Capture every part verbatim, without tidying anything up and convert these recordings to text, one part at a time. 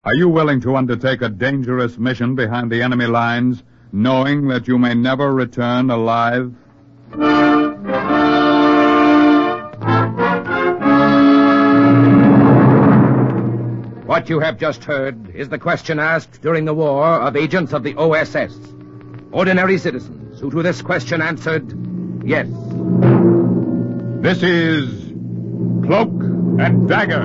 Are you willing to undertake a dangerous mission behind the enemy lines, knowing that you may never return alive? What you have just heard is the question asked during the war of agents of the O S S. Ordinary citizens who to this question answered, yes. This is Cloak and Dagger.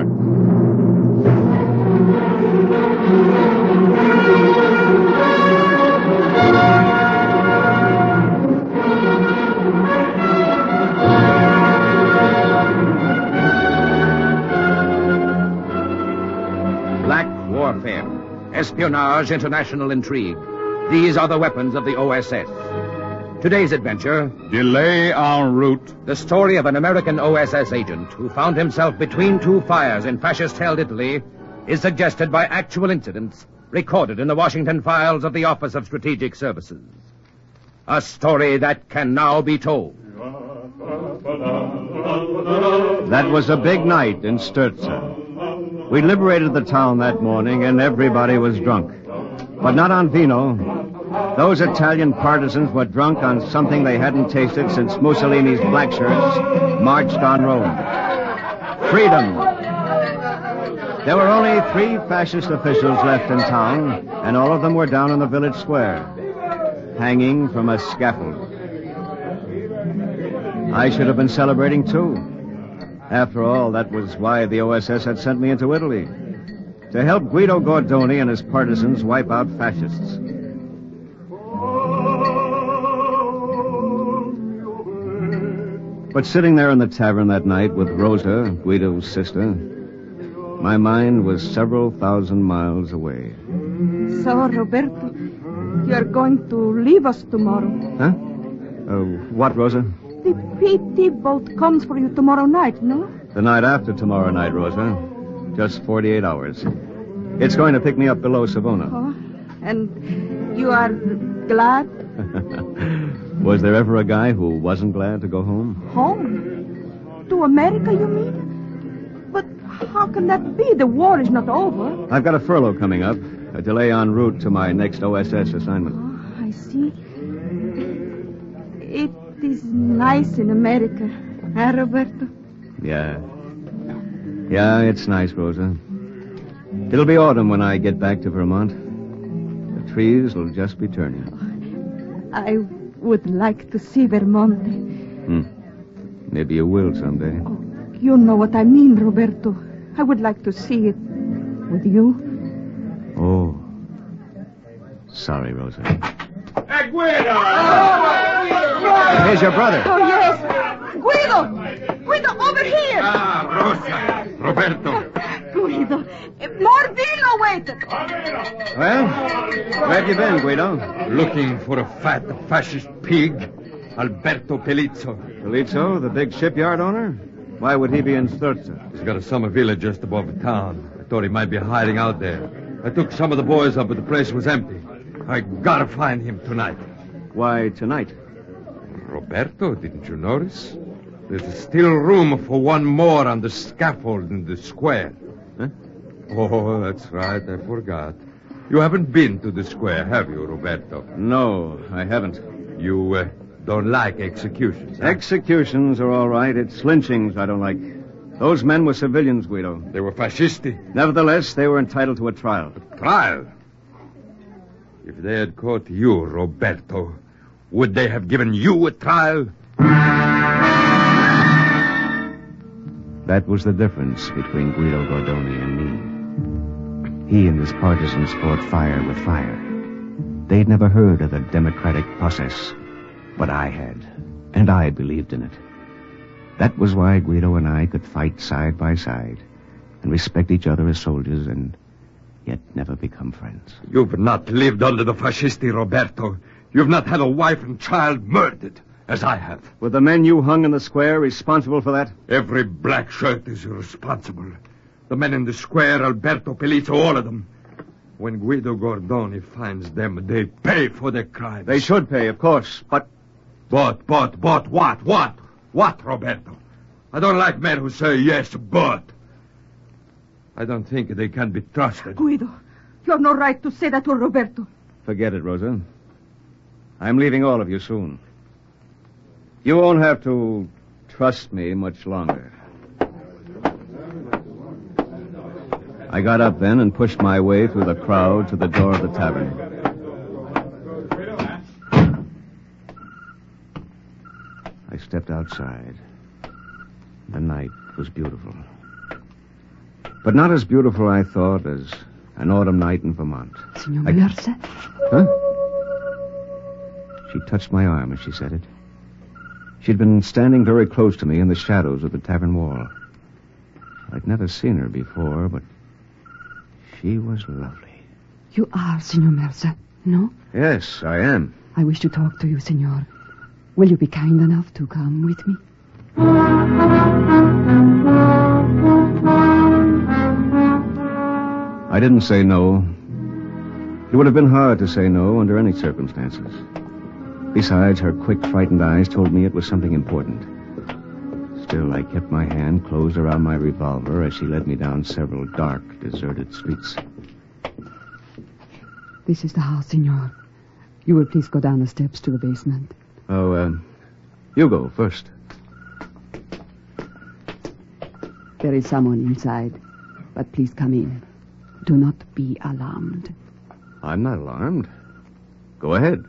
Black warfare, espionage, international intrigue. These are the weapons of the O S S. Today's adventure... Delay en route. The story of an American O S S agent who found himself between two fires in fascist-held Italy is suggested by actual incidents recorded in the Washington files of the Office of Strategic Services. A story that can now be told. That was a big night in Sturza. We liberated the town that morning, and everybody was drunk. But not on vino. Those Italian partisans were drunk on something they hadn't tasted since Mussolini's black shirts marched on Rome. Freedom. There were only three fascist officials left in town, and all of them were down in the village square, hanging from a scaffold. I should have been celebrating, too. After all, that was why the O S S had sent me into Italy, to help Guido Gordoni and his partisans wipe out fascists. But sitting there in the tavern that night with Rosa, Guido's sister, my mind was several thousand miles away. So, Roberto, you're going to leave us tomorrow. Huh? Uh, what, Rosa? The P T boat comes for you tomorrow night, no? The night after tomorrow night, Rosa. Just forty-eight hours. It's going to pick me up below Savona. Oh, and you are glad? Was there ever a guy who wasn't glad to go home? Home? To America, you mean? But how can that be? The war is not over. I've got a furlough coming up. A delay en route to my next O S S assignment. Oh, I see. It is nice in America, huh, Roberto? Yeah. Yeah, it's nice, Rosa. It'll be autumn when I get back to Vermont. The trees will just be turning. I would like to see Vermont. Hmm. Maybe you will someday. Oh, you know what I mean, Roberto. I would like to see it with you. Oh. Sorry, Rosa. Hey, Guido! Oh, Here's your brother. Oh, yes. Guido! Guido, over here! Ah, Rosa. Roberto. Guido, more vino waited. Well, where have you been, Guido? Looking for a fat fascist pig, Alberto Pelizzo. Pelizzo, the big shipyard owner? Why would he be in Sturza? He's got a summer villa just above the town. I thought he might be hiding out there. I took some of the boys up, but the place was empty. I gotta find him tonight. Why tonight? Roberto, didn't you notice? There's still room for one more on the scaffold in the square. Huh? Oh, that's right. I forgot. You haven't been to the square, have you, Roberto? No, I haven't. You uh, don't like executions, huh? Executions are all right. It's lynchings I don't like. Those men were civilians, Guido. They were fascisti. Nevertheless, they were entitled to a trial. A trial? If they had caught you, Roberto, would they have given you a trial? That was the difference between Guido Gordoni and me. He and his partisans fought fire with fire. They'd never heard of the democratic process, but I had, and I believed in it. That was why Guido and I could fight side by side and respect each other as soldiers and yet never become friends. You've not lived under the fascisti, Roberto. You've not had a wife and child murdered, as I have. Were the men you hung in the square responsible for that? Every black shirt is responsible. The men in the square, Alberto Pelizzo, all of them. When Guido Gordoni finds them, they pay for their crimes. They should pay, of course, but... But, but, but, what, what? What, Roberto? I don't like men who say yes, but. I don't think they can be trusted. Guido, You have no right to say that to Roberto. Forget it, Rosa. I'm leaving all of you soon. You won't have to trust me much longer. I got up then and pushed my way through the crowd to the door of the tavern. I stepped outside. The night was beautiful. But not as beautiful, I thought, as an autumn night in Vermont. Signor I... Mercer? Huh? She touched my arm as she said it. She'd been standing very close to me in the shadows of the tavern wall. I'd never seen her before, but she was lovely. You are Signor Mercer, no? Yes, I am. I wish to talk to you, Signor. Will you be kind enough to come with me? I didn't say no. It would have been hard to say no under any circumstances. Besides, her quick, frightened eyes told me it was something important. Still, I kept my hand closed around my revolver as she led me down several dark, deserted streets. This is the house, Signor. You will please go down the steps to the basement. Oh, um, you go first. There is someone inside, but please come in. Do not be alarmed. I'm not alarmed. Go ahead.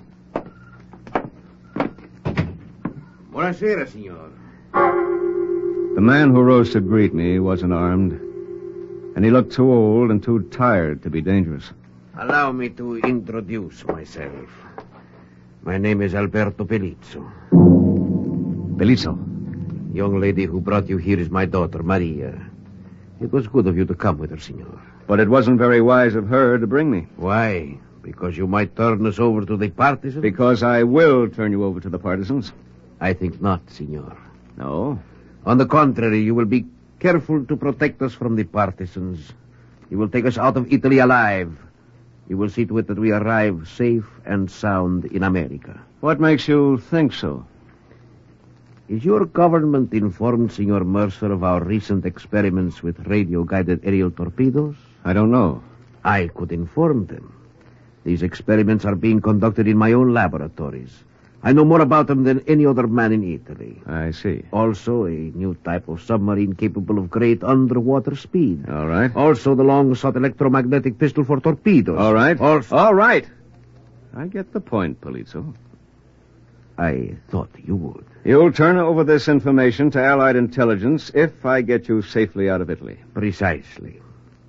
Buonasera, signor. The man who rose to greet me wasn't armed, and he looked too old and too tired to be dangerous. Allow me to introduce myself. My name is Alberto Pelizzo. Pelizzo? Young lady who brought you here is my daughter, Maria. It was good of you to come with her, signor. But it wasn't very wise of her to bring me. Why? Because you might turn us over to the partisans? Because I will turn you over to the partisans. I think not, signor. No? On the contrary, you will be careful to protect us from the partisans. You will take us out of Italy alive. You will see to it that we arrive safe and sound in America. What makes you think so? Is your government informed, Signor Mercer, of our recent experiments with radio-guided aerial torpedoes? I don't know. I could inform them. These experiments are being conducted in my own laboratories. I know more about them than any other man in Italy. I see. Also, a new type of submarine capable of great underwater speed. All right. Also, the long-sought electromagnetic pistol for torpedoes. All right. Also... All right. I get the point, Pelizzo. I thought you would. You'll turn over this information to Allied intelligence if I get you safely out of Italy. Precisely.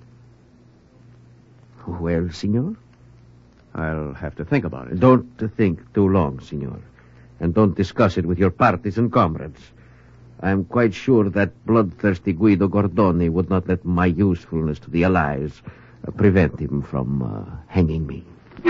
Well, Signor? I'll have to think about it. Don't think too long, Signor. And don't discuss it with your partisan comrades. I'm quite sure that bloodthirsty Guido Gordoni would not let my usefulness to the Allies uh, prevent him from uh, hanging me.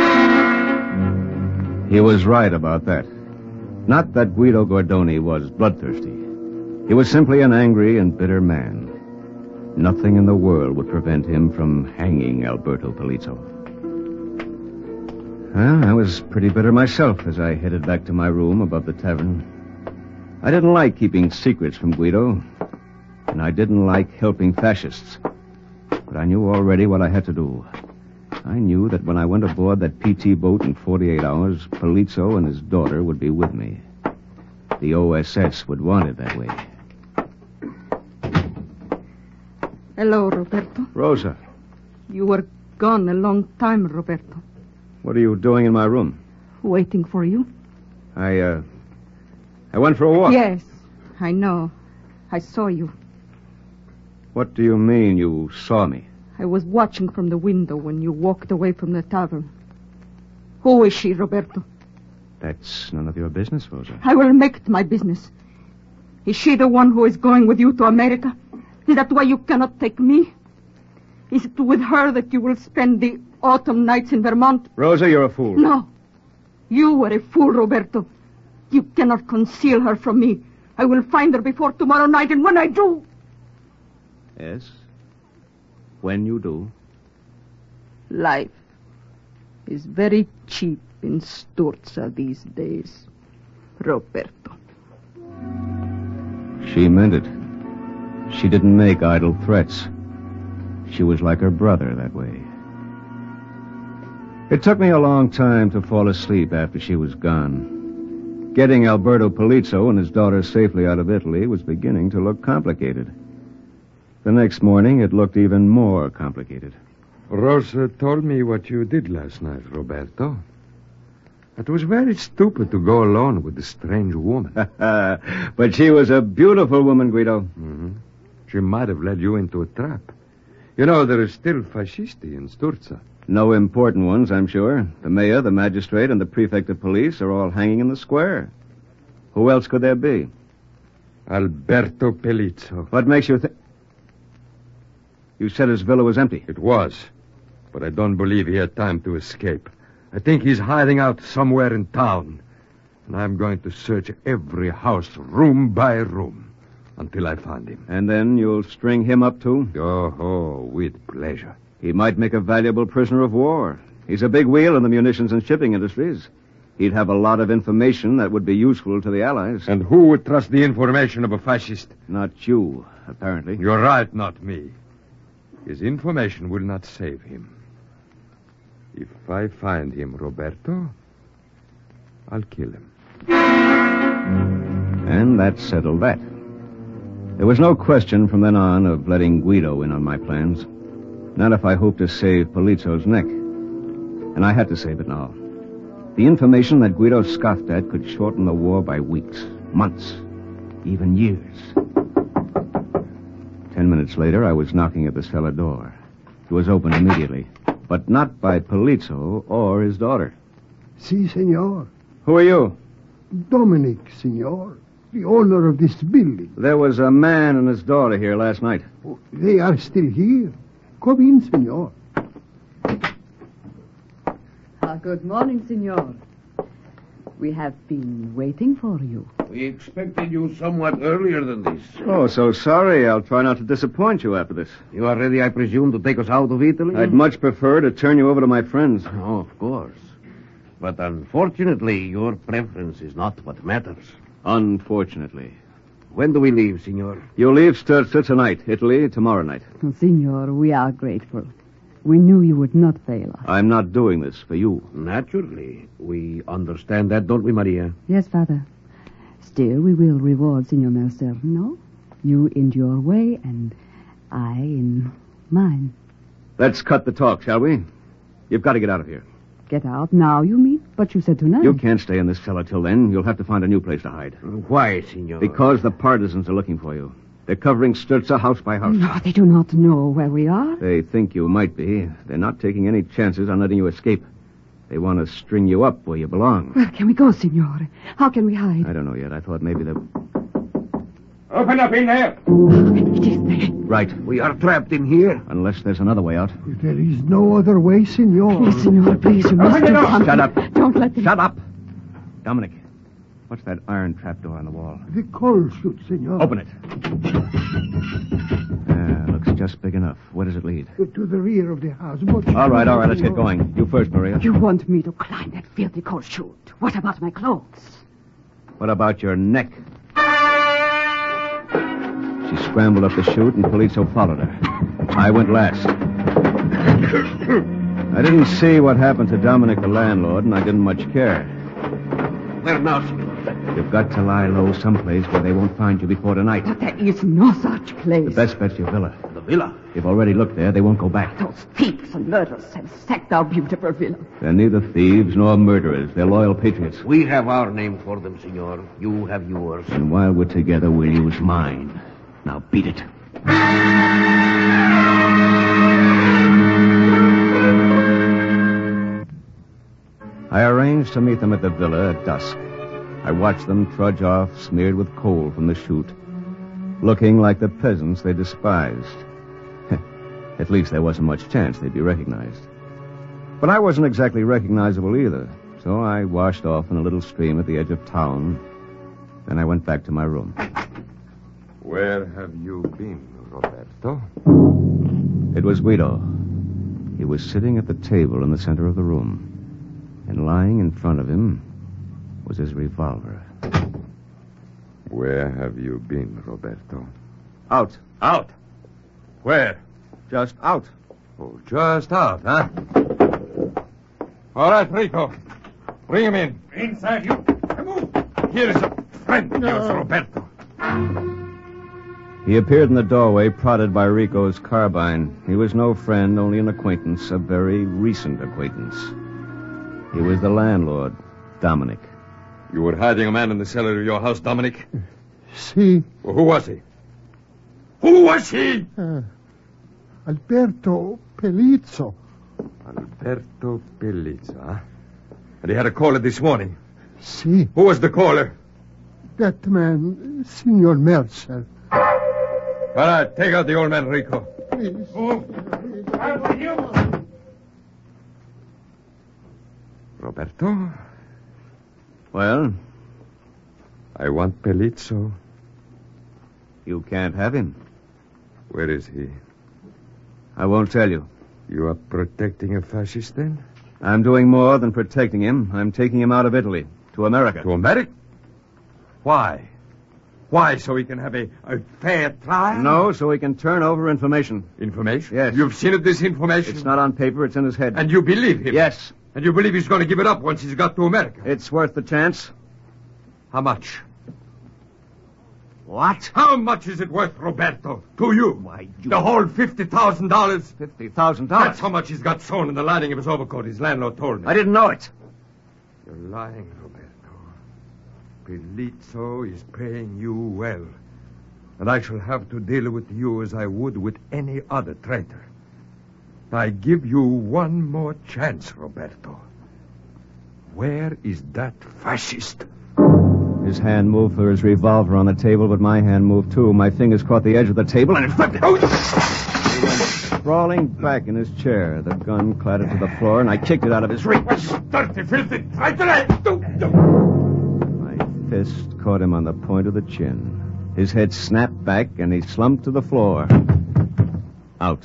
He was right about that. Not that Guido Gordoni was bloodthirsty. He was simply an angry and bitter man. Nothing in the world would prevent him from hanging Alberto Pelizzo. Well, I was pretty bitter myself as I headed back to my room above the tavern. I didn't like keeping secrets from Guido, and I didn't like helping fascists. But I knew already what I had to do. I knew that when I went aboard that P T boat in forty-eight hours, Pelizzo and his daughter would be with me. The O S S would want it that way. Hello, Roberto. Rosa. You were gone a long time, Roberto. What are you doing in my room? Waiting for you. I, uh... I went for a walk. Yes, I know. I saw you. What do you mean you saw me? I was watching from the window when you walked away from the tavern. Who is she, Roberto? That's none of your business, Rosa. I will make it my business. Is she the one who is going with you to America? Is that why you cannot take me? Is it with her that you will spend the autumn nights in Vermont? Rosa, you're a fool. No. You were a fool, Roberto. You cannot conceal her from me. I will find her before tomorrow night, and when I do... Yes? When you do? Life is very cheap in Sturza these days, Roberto. She meant it. She didn't make idle threats. She was like her brother that way. It took me a long time to fall asleep after she was gone. Getting Alberto Polizzo and his daughter safely out of Italy was beginning to look complicated. The next morning, it looked even more complicated. Rosa told me what you did last night, Roberto. It was very stupid to go alone with a strange woman. But she was a beautiful woman, Guido. Mm-hmm. She might have led you into a trap. You know, there is still fascisti in Sturza. No important ones, I'm sure. The mayor, the magistrate, and the prefect of police are all hanging in the square. Who else could there be? Alberto Polizzo. What makes you think... You said his villa was empty. It was. But I don't believe he had time to escape. I think he's hiding out somewhere in town. And I'm going to search every house, room by room, until I find him. And then you'll string him up, too? Oh, oh, with pleasure. He might make a valuable prisoner of war. He's a big wheel in the munitions and shipping industries. He'd have a lot of information that would be useful to the Allies. And who would trust the information of a fascist? Not you, apparently. You're right, not me. His information will not save him. If I find him, Roberto, I'll kill him. And that settled that. There was no question from then on of letting Guido in on my plans. Not if I hoped to save Polizzo's neck. And I had to save it now. The information that Guido scoffed at could shorten the war by weeks, months, even years. Ten minutes later, I was knocking at the cellar door. It was opened immediately, but not by Polizzo or his daughter. Si, senor. Who are you? Dominic, senor. The owner of this building. There was a man and his daughter here last night. Oh, they are still here. Come in, senor. Ah, good morning, senor. We have been waiting for you. We expected you somewhat earlier than this. Oh, so sorry. I'll try not to disappoint you after this. You are ready, I presume, to take us out of Italy? I'd much prefer to turn you over to my friends. Oh, of course. But unfortunately, your preference is not what matters. Unfortunately. When do we leave, senor? You'll leave Sturza tonight, Italy tomorrow night. Oh, senor, we are grateful. We knew you would not fail us. I'm not doing this for you. Naturally. We understand that, don't we, Maria? Yes, Father. Still, we will reward Senor Mercer, no? You in your way, and I in mine. Let's cut the talk, shall we? You've got to get out of here. Get out now, you mean? But you said tonight. You can't stay in this cellar till then. You'll have to find a new place to hide. Why, senor? Because the partisans are looking for you. They're covering Sturza house by house. No, they do not know where we are. They think you might be. They're not taking any chances on letting you escape. They want to string you up where you belong. Where can we go, senor? How can we hide? I don't know yet. I thought maybe the... Open up in there! It is there. Right. We are trapped in here. Unless there's another way out. There is no other way, senor. Please, senor, please, you must do something. Shut up. Don't let them... Shut up. Dominic, what's that iron trapdoor on the wall? The coal chute, senor. Open it. Ah, looks just big enough. Where does it lead? To the rear of the house. But All right, all right, let's get going. You first, Maria. You want me to climb that filthy coal chute. What about my clothes? What about your neck? She scrambled up the chute, and Polizzo followed her. I went last. I didn't see what happened to Dominic the landlord, and I didn't much care. Where now, senor? You've got to lie low someplace where they won't find you before tonight. But there is no such place. The best bet's your villa. The villa? They've already looked there. They won't go back. Those thieves and murderers have sacked our beautiful villa. They're neither thieves nor murderers. They're loyal patriots. We have our name for them, senor. You have yours. And while we're together, we'll use mine. Now beat it. I arranged to meet them at the villa at dusk. I watched them trudge off, smeared with coal from the chute, looking like the peasants they despised. At least there wasn't much chance they'd be recognized. But I wasn't exactly recognizable either, so I washed off in a little stream at the edge of town. Then I went back to my room. Where have you been, Roberto? It was Guido. He was sitting at the table in the center of the room. And lying in front of him was his revolver. Where have you been, Roberto? Out. Out. Where? Just out. Oh, just out, huh? All right, Rico. Bring him in. Inside, you. Move. Here is a friend of yours, Roberto. He appeared in the doorway, prodded by Rico's carbine. He was no friend, only an acquaintance, a very recent acquaintance. He was the landlord, Dominic. You were hiding a man in the cellar of your house, Dominic? Si. Well, who was he? Who was he? Uh, Alberto Pelizzo. Alberto Pelizzo, huh? And he had a caller this morning. Si. Who was the caller? That man, Signor Mercer. All right, take out the old man, Rico. Please. Move. I'm with you. Roberto, Well, I want Pelizzo. you can't have him. Where is he? I won't tell you. You are protecting a fascist, then? I'm doing more than protecting him. I'm taking him out of Italy, to America. To America? Why? Why, so he can have a, a fair trial? No, so he can turn over information. Information? Yes. You've seen it, this information? It's not on paper, it's in his head. And you believe him? Yes. And you believe he's going to give it up once he's got to America? It's worth the chance. How much? What? How much is it worth, Roberto, to you? Why, you... The whole fifty thousand dollars? Fifty thousand dollars? That's how much he's got sewn in the lining of his overcoat, his landlord told me. I didn't know it. You're lying, Roberto. Pelizzo is paying you well. And I shall have to deal with you as I would with any other traitor. I give you one more chance, Roberto. Where is that fascist? His hand moved for his revolver on the table, but my hand moved too. My fingers caught the edge of the table and it flipped. Oh! He went sprawling back in his chair. The gun clattered to the floor and I kicked it out of his reach. Dirty, filthy traitor! My fist caught him on the point of the chin. His head snapped back and he slumped to the floor. Out.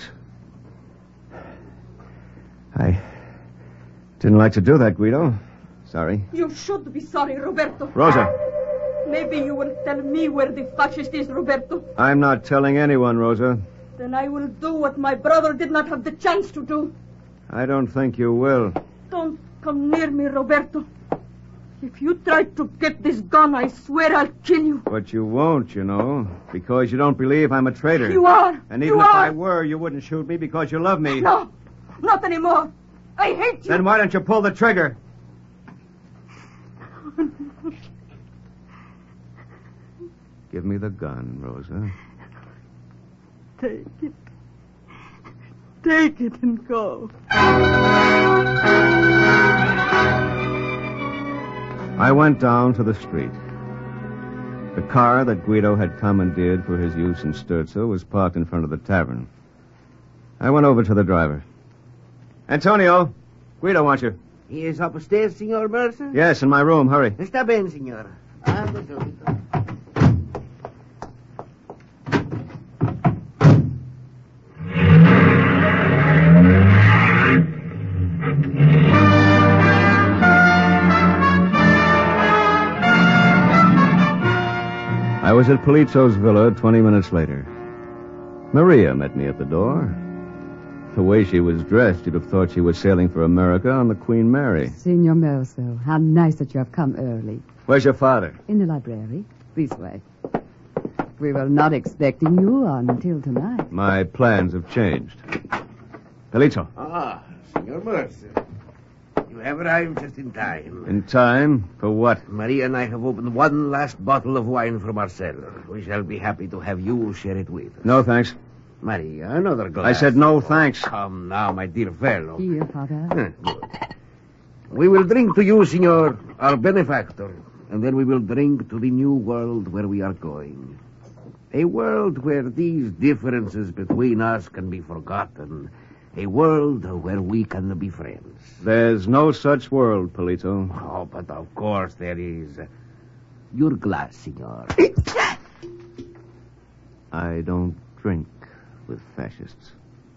I didn't like to do that, Guido. Sorry. You should be sorry, Roberto. Rosa. Maybe you will tell me where the fascist is, Roberto. I'm not telling anyone, Rosa. Then I will do what my brother did not have the chance to do. I don't think you will. Don't come near me, Roberto. If you try to get this gun, I swear I'll kill you. But you won't, you know, because you don't believe I'm a traitor. You are. And even you if are. I were, you wouldn't shoot me because you love me. No, not anymore. I hate you. Then why don't you pull the trigger? Give me the gun, Rosa. Take it. Take it and go. I went down to the street. The car that Guido had commandeered for his use in Sturzo was parked in front of the tavern. I went over to the driver. Antonio, Guido wants you. He is upstairs, Signor Mercer? Yes, in my room. Hurry. Está bien, Signor. Ando subito. I was at Pelizzo's villa twenty minutes later. Maria met me at the door. The way she was dressed, you'd have thought she was sailing for America on the Queen Mary. Signor Mercer, how nice that you have come early. Where's your father? In the library. This way. We were not expecting you until tonight. My plans have changed. Pelizzo. Ah, Signor Mercer. You have arrived just in time. In time? For what? Maria and I have opened one last bottle of wine from our cellar. We shall be happy to have you share it with us. No, thanks. Maria, another glass. I said no, thanks. Come now, my dear fellow. Here, Father. We will drink to you, Signor, our benefactor, and then we will drink to the new world where we are going. A world where these differences between us can be forgotten. A world where we can be friends. There's no such world, Pelizzo. Oh, but of course there is. Your glass, Signor. I don't drink with fascists.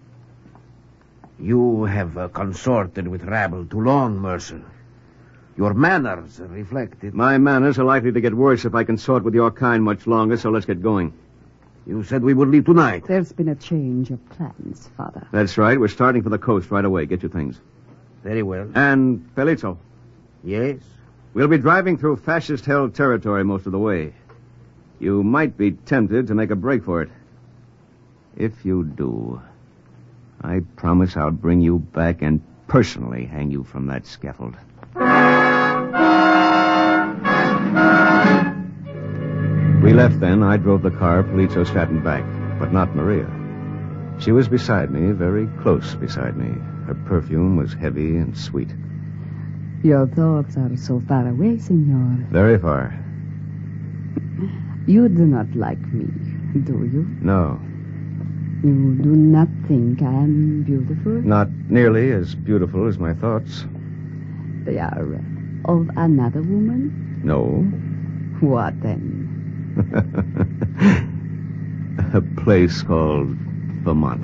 You have uh, consorted with rabble too long, Mercer. Your manners reflect it. My manners are likely to get worse if I consort with your kind much longer, so let's get going. You said we would leave tonight. There's been a change of plans, Father. That's right. We're starting for the coast right away. Get your things. Very well. And Felizzo. Yes? We'll be driving through fascist-held territory most of the way. You might be tempted to make a break for it. If you do, I promise I'll bring you back and personally hang you from that scaffold. We left then. I drove the car. Polizzo sat in back, but not Maria. She was beside me, very close beside me. Her perfume was heavy and sweet. Your thoughts are so far away, Signor. Very far. You do not like me, do you? No, You do not think I am beautiful? not nearly as beautiful as my thoughts. They are of another woman? No. What then? A place called Vermont.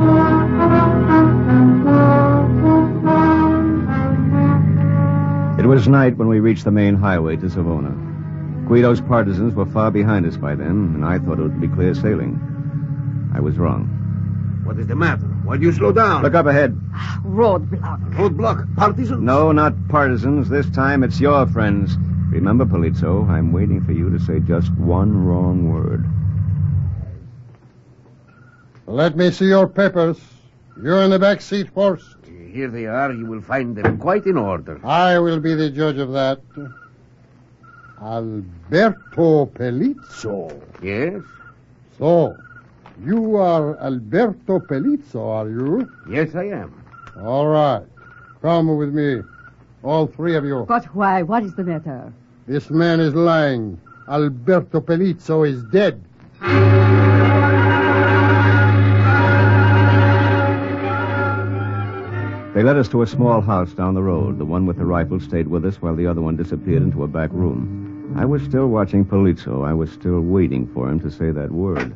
It was night when we reached the main highway to Savona. Guido's partisans were far behind us by then, and I thought it would be clear sailing. I was wrong. What is the matter? Why do you slow down? Look up ahead. Roadblock. Roadblock. Partisans? No, not partisans. This time it's your friends. Remember, Polizzo, I'm waiting for you to say just one wrong word. Let me see your papers. You're in the back seat first. Here they are. You will find them quite in order. I will be the judge of that. Alberto Pelizzo. Yes? So, you are Alberto Pelizzo, are you? Yes, I am. All right. Come with me. All three of you. But why? What is the matter? This man is lying. Alberto Pelizzo is dead. They led us to a small house down the road. The one with the rifle stayed with us while the other one disappeared into a back room. I was still watching Polizzo. I was still waiting for him to say that word.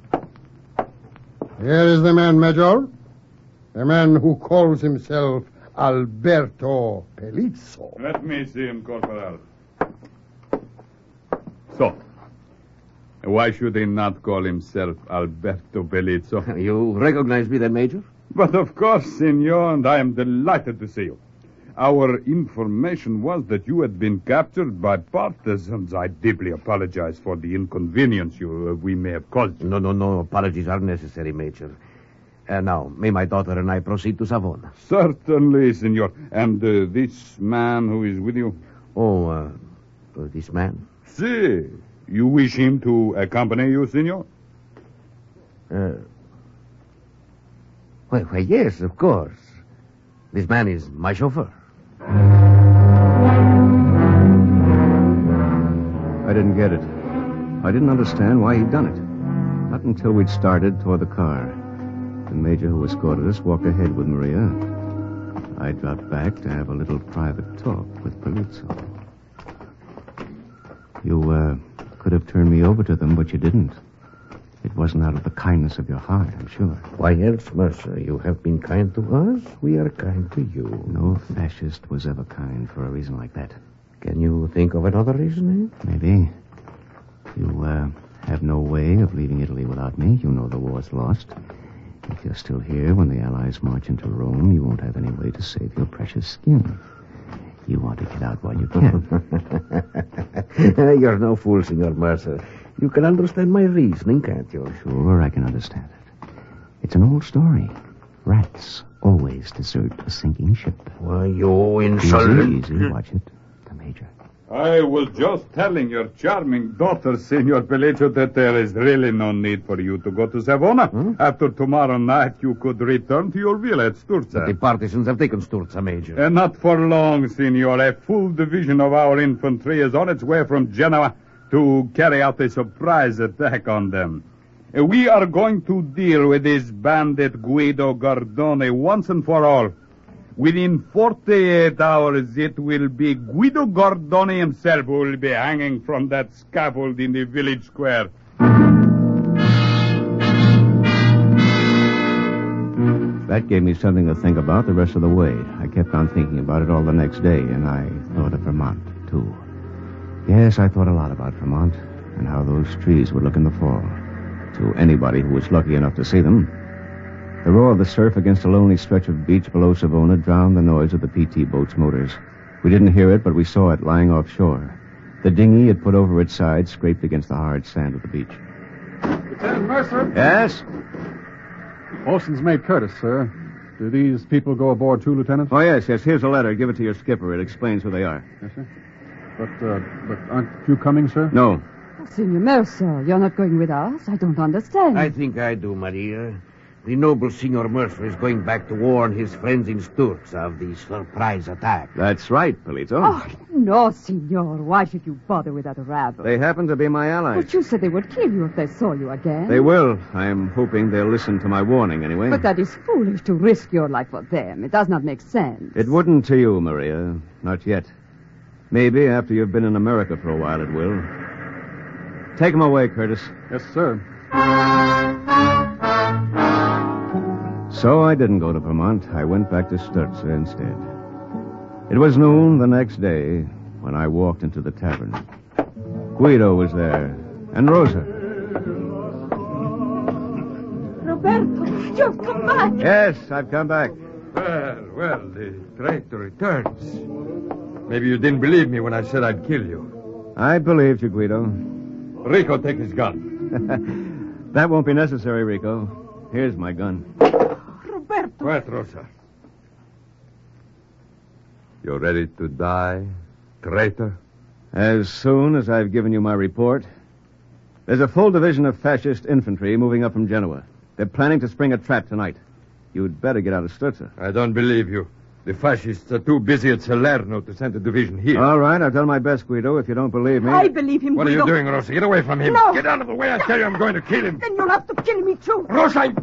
Here is the man, Major. The man who calls himself Alberto Pelizzo. Let me see him, Corporal. So, why should he not call himself Alberto Pelizzo? You recognize me then, Major? But of course, senor, and I am delighted to see you. Our information was that you had been captured by partisans. I deeply apologize for the inconvenience you uh, we may have caused you. No, no, no. Apologies are necessary, Major. Uh, now, may my daughter and I proceed to Savona? Certainly, senor. And uh, this man who is with you? Oh, uh, uh, this man? See, you wish him to accompany you, senor? Uh, why, why, yes, of course. This man is my chauffeur. I didn't get it. I didn't understand why he'd done it. Not until we'd started toward the car. The major who escorted us walked ahead with Maria. I dropped back to have a little private talk with Polizzo. You, uh, could have turned me over to them, but you didn't. It wasn't out of the kindness of your heart, I'm sure. Why else, Mercer? You have been kind to us. We are kind to you. No fascist was ever kind for a reason like that. Can you think of another reason, eh? Maybe. You, uh, have no way of leaving Italy without me. You know the war's lost. If you're still here when the Allies march into Rome, you won't have any way to save your precious skin. You want to get out while you can. You're no fool, Senor Mercer. You can understand my reasoning, can't you? Sure, I can understand it. It's an old story. Rats always desert a sinking ship. Why, you insolent... Easy, easy. Watch it. The Major. I was just telling your charming daughter, Senor Pelizzo, that there is really no need for you to go to Savona. Hmm? After tomorrow night, you could return to your villa at Sturza. But the partisans have taken Sturza, Major. And not for long, Senor. A full division of our infantry is on its way from Genoa to carry out a surprise attack on them. Uh, We are going to deal with this bandit Guido Gardone once and for all. Within forty-eight hours, it will be Guido Gardone himself who will be hanging from that scaffold in the village square. That gave me something to think about the rest of the way. I kept on thinking about it all the next day, and I thought of Vermont, too. Yes, I thought a lot about Vermont and how those trees would look in the fall. To anybody who was lucky enough to see them. The roar of the surf against a lonely stretch of beach below Savona drowned the noise of the P T boat's motors. We didn't hear it, but we saw it lying offshore. The dinghy it put over its side scraped against the hard sand of the beach. Lieutenant Mercer? Yes? Olson's mate Curtis, sir. Do these people go aboard too, Lieutenant? Oh, yes, yes. Here's a letter. Give it to your skipper. It explains who they are. Yes, sir. But, uh, but aren't you coming, sir? No. Oh, Senor Mercer, you're not going with us? I don't understand. I think I do, Maria. The noble Senor Mercer is going back to warn his friends in Sturza of the surprise attack. That's right, Polito. Oh, no, Senor. Why should you bother with that rabble? They happen to be my allies. But you said they would kill you if they saw you again. They will. I'm hoping they'll listen to my warning anyway. But that is foolish to risk your life for them. It does not make sense. It wouldn't to you, Maria. Not yet. Maybe after you've been in America for a while it will. Take him away, Curtis. Yes, sir. So I didn't go to Vermont. I went back to Sturza instead. It was noon the next day when I walked into the tavern. Guido was there, and Rosa. Roberto, you've come back. Yes, I've come back. Well, well, the traitor returns. Maybe you didn't believe me when I said I'd kill you. I believed you, Guido. Rico, take his gun. That won't be necessary, Rico. Here's my gun. Roberto. Quiet, Rosa. You're ready to die, traitor? As soon as I've given you my report. There's a full division of fascist infantry moving up from Genoa. They're planning to spring a trap tonight. You'd better get out of Sturza. I don't believe you. The fascists are too busy at Salerno to send a division here. All right, I've done my best, Guido. If you don't believe me... I believe him, What Guido. are you doing, Rosa? Get away from him. No. Get out of the way. I tell you I'm going to kill him. Then you'll have to kill me, too. Rosa! I'm...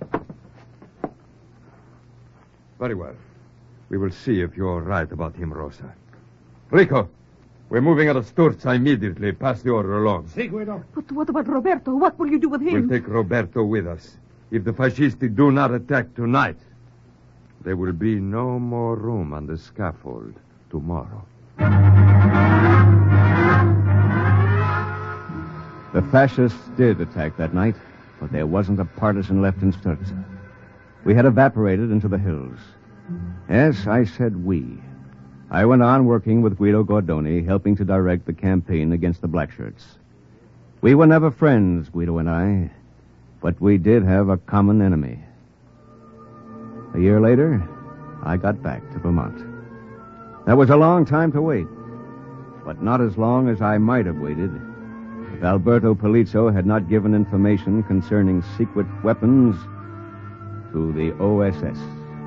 Very well. We will see if you're right about him, Rosa. Rico, we're moving out of Sturza immediately. Pass the order along. Si, Guido. But what about Roberto? What will you do with him? We'll take Roberto with us. If the fascisti do not attack tonight, there will be no more room on the scaffold tomorrow. The fascists did attack that night, but there wasn't a partisan left in Sturza. We had evaporated into the hills. Yes, I said we. I went on working with Guido Gordoni, helping to direct the campaign against the Blackshirts. We were never friends, Guido and I, but we did have a common enemy. A year later, I got back to Vermont. That was a long time to wait, but not as long as I might have waited if Alberto Polizzo had not given information concerning secret weapons to the O S S.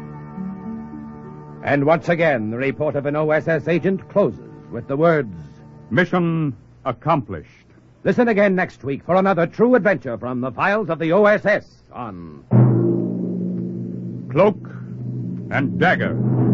And once again, the report of an O S S agent closes with the words, Mission accomplished. listen again next week for another true adventure from the files of the O S S on Cloak and Dagger.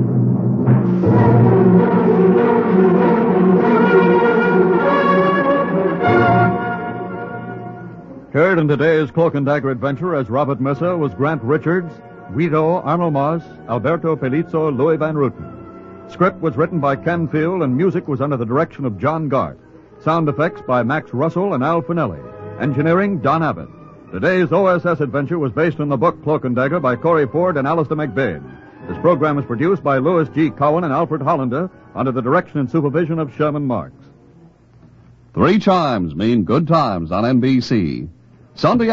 Heard in today's Cloak and Dagger adventure as Robert Mercer was Grant Richards, Guido Arnold Moss, Alberto Pelizzo, Louis Van Ruten. Script was written by Ken Field and music was under the direction of John Garth. Sound effects by Max Russell and Al Finelli. Engineering, Don Abbott. Today's O S S adventure was based on the book Cloak and Dagger by Corey Ford and Alistair McBain. This program is produced by Louis G. Cowan and Alfred Hollander under the direction and supervision of Sherman Marks. Three chimes mean good times on N B C. Sunday